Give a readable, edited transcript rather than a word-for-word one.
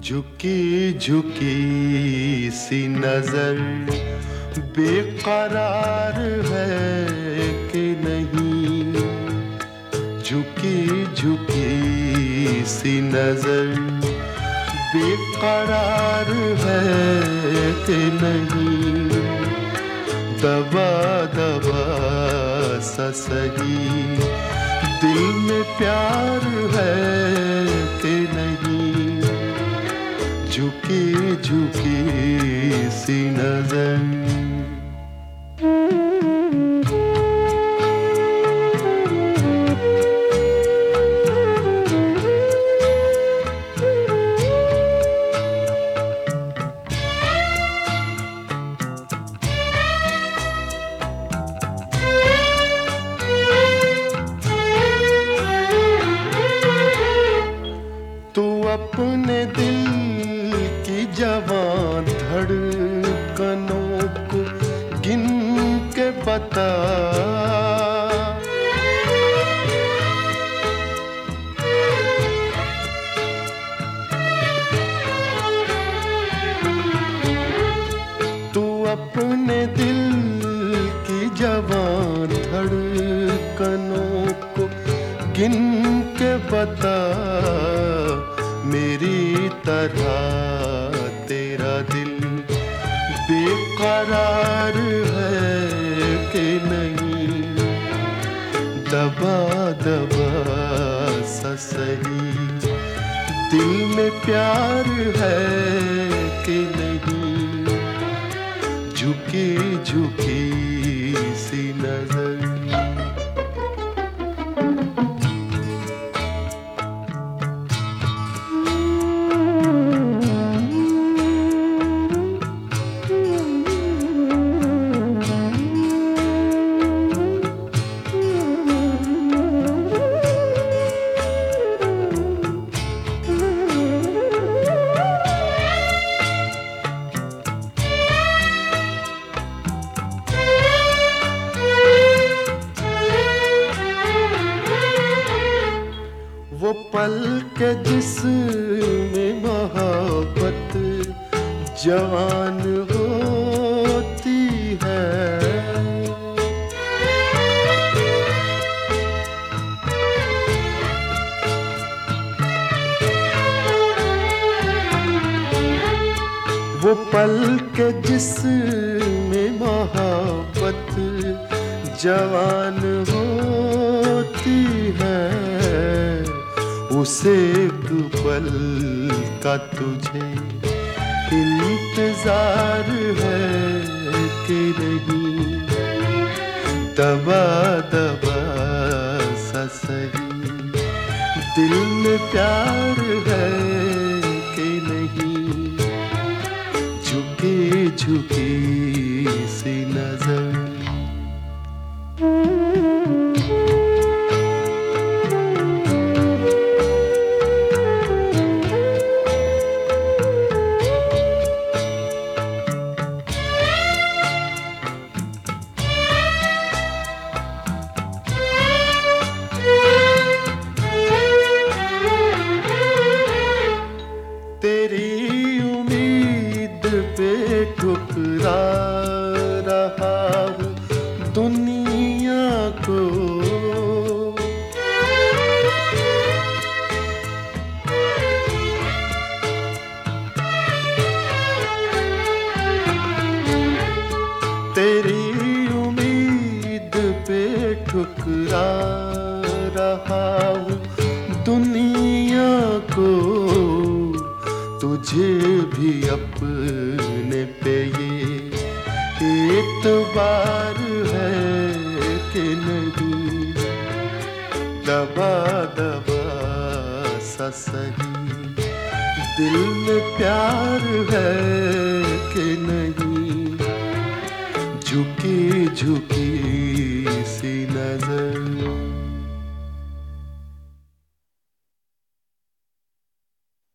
झुकी झुकी सी नजर बेकरार है कि नहीं। झुकी झुकी सी नजर बेकरार है कि नहीं। दबा दबा सा सही दिल में प्यार है कि नहीं। झुकी झुकी सी नजर। तू अपने दिल की जवां धड़कनों को गिन के बता। तू अपने दिल की जवां धड़कनों को गिन के बता। मेरी तरह तेरा दिल बेकरार है कि नहीं। दबा दबा सा सही दिल में प्यार है कि नहीं। झुकी झुकी सी नजर। वो पल के जिसमें मोहब्बत जवान होती है। वो पल के जिसमें मोहब्बत जवान होती है। उसे एक पल का तुझे इंतजार है कि नहीं। दबा दबा सा सही दिल में प्यार है कि नहीं। झुकी झुकी सी नजर। तेरी उम्मीद पे ठुकरा रहा हूँ दुनिया को। तेरी उम्मीद पे ठुकरा रहा हूँ दुनिया को। तुझे भी अपने पे ये एतबार है कि नहीं। दबा दबा सा सही दिल में प्यार है कि नहीं। झुकी झुकी सी